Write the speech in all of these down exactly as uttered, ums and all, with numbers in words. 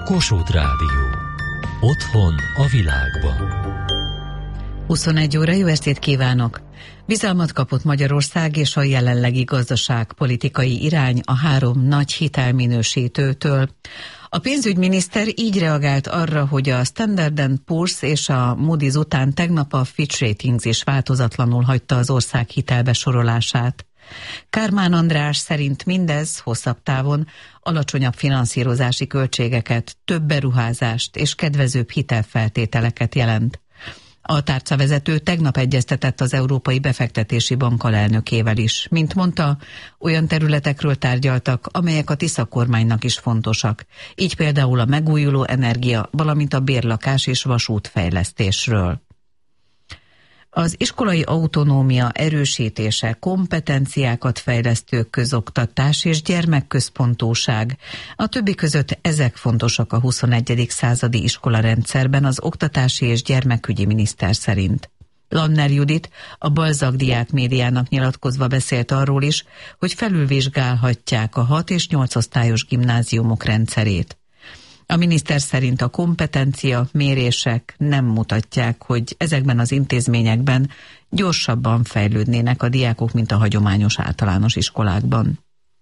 Kossuth Rádió. Otthon a világban. huszonegy óra, jó estét kívánok! Bizalmat kapott Magyarország és a jelenlegi gazdaságpolitikai irány a három nagy hitelminősítőtől. A pénzügyminiszter így reagált arra, hogy a Standard and Poor's és a Moody's után tegnap a Fitch Ratings is változatlanul hagyta az ország hitelbesorolását. Kármán András szerint mindez hosszabb távon alacsonyabb finanszírozási költségeket, több beruházást és kedvezőbb hitelfeltételeket jelent. A tárcavezető tegnap egyeztetett az Európai Befektetési Bank alelnökével is. Mint mondta, olyan területekről tárgyaltak, amelyek a Tisza kormánynak is fontosak. Így például a megújuló energia, valamint a bérlakás és vasútfejlesztésről. Az iskolai autonómia erősítése, kompetenciákat fejlesztő közoktatás és gyermekközpontúság. A többi között ezek fontosak a huszonegyedik századi iskolarendszerben az oktatási és gyermekügyi miniszter szerint. Lanner Judit a Balzak Diák Médiának nyilatkozva beszélt arról is, hogy felülvizsgálhatják a hat és nyolc osztályos gimnáziumok rendszerét. A miniszter szerint a kompetencia mérések nem mutatják, hogy ezekben az intézményekben gyorsabban fejlődnének a diákok, mint a hagyományos általános iskolákban.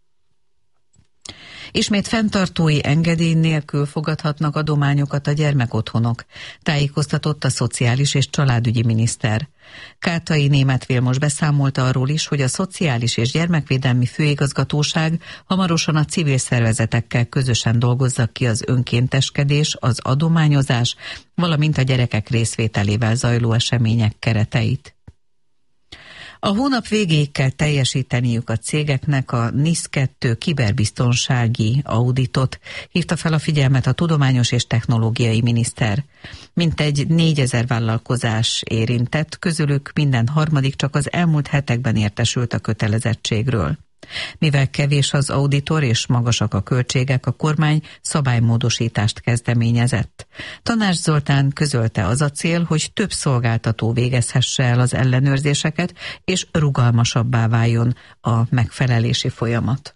Ismét fenntartói engedély nélkül fogadhatnak adományokat a gyermekotthonok, tájékoztatott a szociális és családügyi miniszter. Kártai Németh Vilmos beszámolt arról is, hogy a Szociális és Gyermekvédelmi Főigazgatóság hamarosan a civil szervezetekkel közösen dolgozza ki az önkénteskedés, az adományozás, valamint a gyerekek részvételével zajló események kereteit. A hónap végéig kell teljesíteniük a cégeknek a NIS kettő kiberbiztonsági auditot, hívta fel a figyelmet a tudományos és technológiai miniszter. Mintegy négyezer vállalkozás érintett, közülük minden harmadik csak az elmúlt hetekben értesült a kötelezettségről. Mivel kevés az auditor és magasak a költségek, a kormány szabálymódosítást kezdeményezett. Tanács Zoltán közölte, az a cél, hogy több szolgáltató végezhesse el az ellenőrzéseket, és rugalmasabbá váljon a megfelelési folyamat.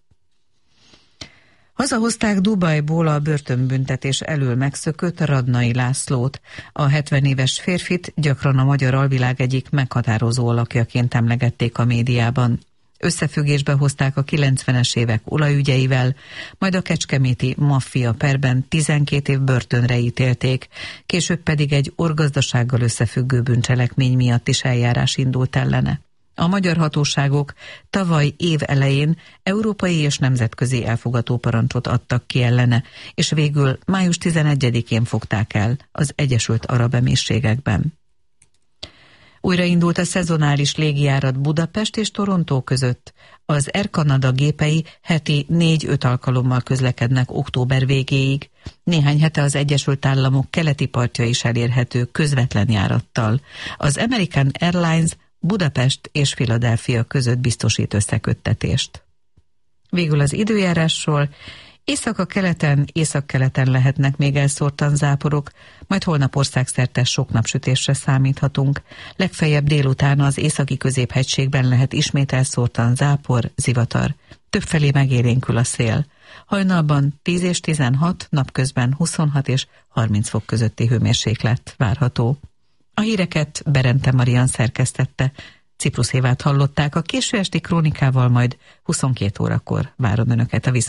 Hazahozták Dubajból a börtönbüntetés elől megszökött Radnai Lászlót. A hetven éves férfit gyakran a magyar alvilág egyik meghatározó alakjaként emlegették a médiában. Összefüggésbe hozták a kilencvenes évek olajügyeivel, majd a kecskeméti maffia perben tizenkét év börtönre ítélték, később pedig egy orgazdasággal összefüggő bűncselekmény miatt is eljárás indult ellene. A magyar hatóságok tavaly év elején európai és nemzetközi elfogató parancsot adtak ki ellene, és végül május tizenegyedikén fogták el az Egyesült Arab Emírségekben. Újraindult a szezonális légijárat Budapest és Torontó között. Az Air Canada gépei heti négy-öt alkalommal közlekednek október végéig. Néhány hete az Egyesült Államok keleti partja is elérhető közvetlen járattal. Az American Airlines Budapest és Philadelphia között biztosít összeköttetést. Végül az időjárásról. Északa-keleten, északkeleten lehetnek még elszórtan záporok, majd holnap országszerte sok napsütésre számíthatunk. Legfeljebb délután az északi középhegységben lehet ismét elszórtan zápor, zivatar. Többfelé megélénkül a szél. Hajnalban tíz és tizenhat, napközben huszonhat és harminc fok közötti hőmérséklet várható. A híreket Berente Marian szerkesztette. Ciprusz Évát hallották, a késő esti krónikával majd huszonkét órakor várom önöket a viszont.